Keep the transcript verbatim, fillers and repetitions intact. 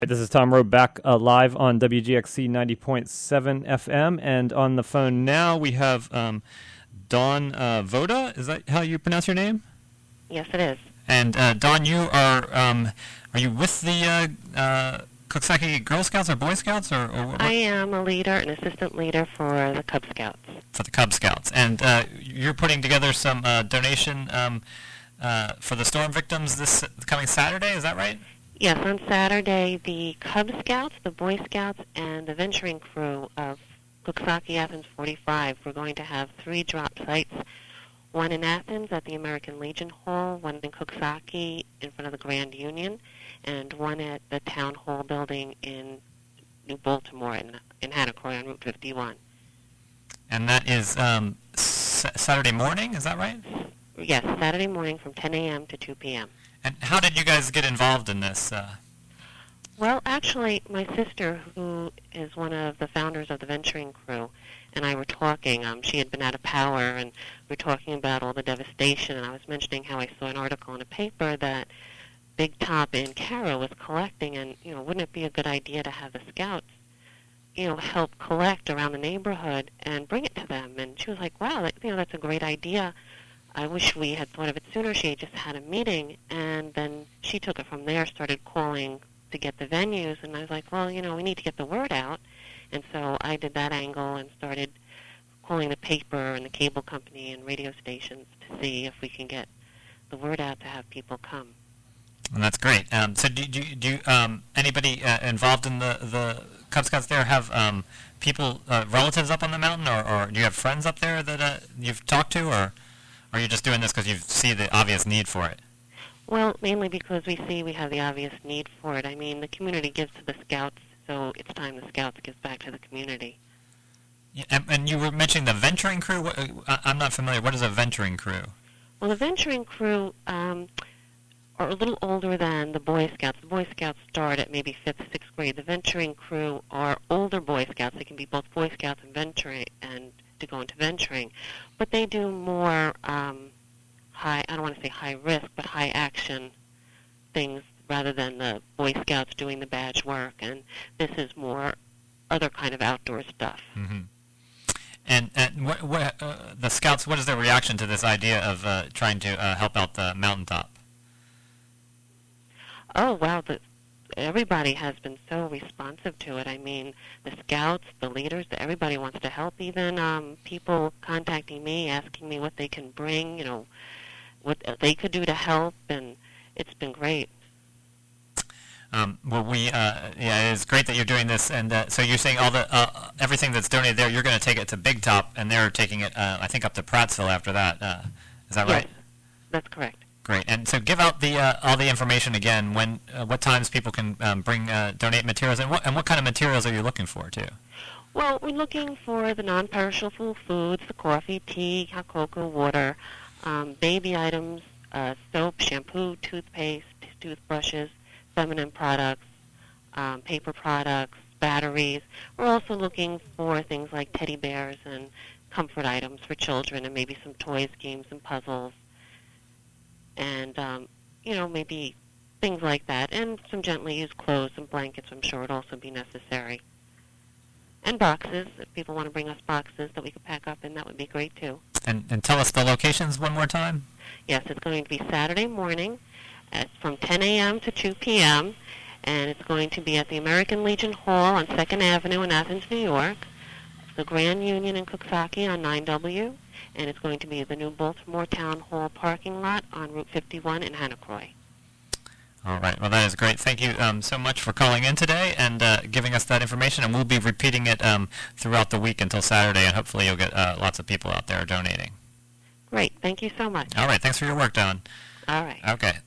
This is Tom Rowe back uh, live on W G X C ninety point seven F M, and on the phone now we have um, Dawn uh, Voda. Is that how you pronounce your name? Yes, it is. And uh, Dawn, you are um, are you with the uh, uh, Coxsackie Girl Scouts or Boy Scouts, or, or what? I am a leader, an assistant leader for the Cub Scouts. For the Cub Scouts, and uh, you're putting together some uh, donation um, uh, for the storm victims this coming Saturday. Is that right? Yes, on Saturday, the Cub Scouts, the Boy Scouts, and the venturing crew of Coxsackie Athens forty-five, we're going to have three drop sites, one in Athens at the American Legion Hall, one in Coxsackie in front of the Grand Union, and one at the Town Hall building in New Baltimore in, in Hannacroy on Route fifty-one. And that is um, s- Saturday morning, is that right? Yes, Saturday morning from ten a.m. to two p.m. And how did you guys get involved in this? Uh... Well, actually, my sister, who is one of the founders of the venturing crew, and I were talking. Um, she had been out of power, and we were talking about all the devastation, and I was mentioning how I saw an article in a paper that Big Top in Caro was collecting, and, you know, wouldn't it be a good idea to have the scouts, you know, help collect around the neighborhood and bring it to them? And she was like, wow, that, you know, that's a great idea. I wish we had thought of it sooner. She had just had a meeting, and then she took it from there, started calling to get the venues, and I was like, well, you know, we need to get the word out. And so I did that angle and started calling the paper and the cable company and radio stations to see if we can get the word out to have people come. And that's great. Um, so do, do, do um, anybody uh, involved in the, the Cub Scouts there have um, people, uh, relatives up on the mountain, or, or do you have friends up there that uh, you've talked to, or... Or are you just doing this because you see the obvious need for it? Well, mainly because we see we have the obvious need for it. I mean, the community gives to the Scouts, so it's time the Scouts give back to the community. Yeah, and, and you were mentioning the venturing crew. What, I, I'm not familiar. What is a venturing crew? Well, the venturing crew um, are a little older than the Boy Scouts. The Boy Scouts start at maybe fifth, sixth grade. The venturing crew are older Boy Scouts. They can be both Boy Scouts and venturing, and to go into venturing, but they do more um, high, I don't want to say high risk, but high action things rather than the Boy Scouts doing the badge work, and this is more other kind of outdoor stuff. Mm-hmm. And, and what, what, uh, the Scouts, what is their reaction to this idea of uh, trying to uh, help out the mountaintop? Oh, wow, the everybody has been so responsive to it. I mean, the Scouts, the leaders, everybody wants to help. Even um, people contacting me, asking me what they can bring, you know, what they could do to help, and it's been great. Um, well, we, uh, yeah, it's great that you're doing this, and uh, so you're saying all the, uh, everything that's donated there, you're going to take it to Big Top, and they're taking it, uh, I think, up to Prattsville after that. Uh, is that yes, right? That's correct. Great. And so give out the uh, all the information again. When, uh, what times people can um, bring uh, donate materials, and what and what kind of materials are you looking for too? Well, we're looking for the non-perishable foods, the coffee, tea, hot cocoa, water, um, baby items, uh, soap, shampoo, toothpaste, toothbrushes, feminine products, um, paper products, batteries. We're also looking for things like teddy bears and comfort items for children, and maybe some toys, games, and puzzles. And, um, you know, maybe things like that. And some gently used clothes and blankets, I'm sure would also be necessary. And boxes. If people want to bring us boxes that we could pack up in, that would be great, too. And, and tell us the locations one more time. Yes, it's going to be Saturday morning at, from ten a.m. to two p.m., and it's going to be at the American Legion Hall on second Avenue in Athens, New York, the Grand Union in Coxsackie on nine W, and it's going to be the new Baltimore Town Hall parking lot on Route fifty-one in Hannacroy. All right. Well, that is great. Thank you um, so much for calling in today and uh, giving us that information, and we'll be repeating it um, throughout the week until Saturday, and hopefully you'll get uh, lots of people out there donating. Great. Thank you so much. All right. Thanks for your work, Dawn. All right. Okay.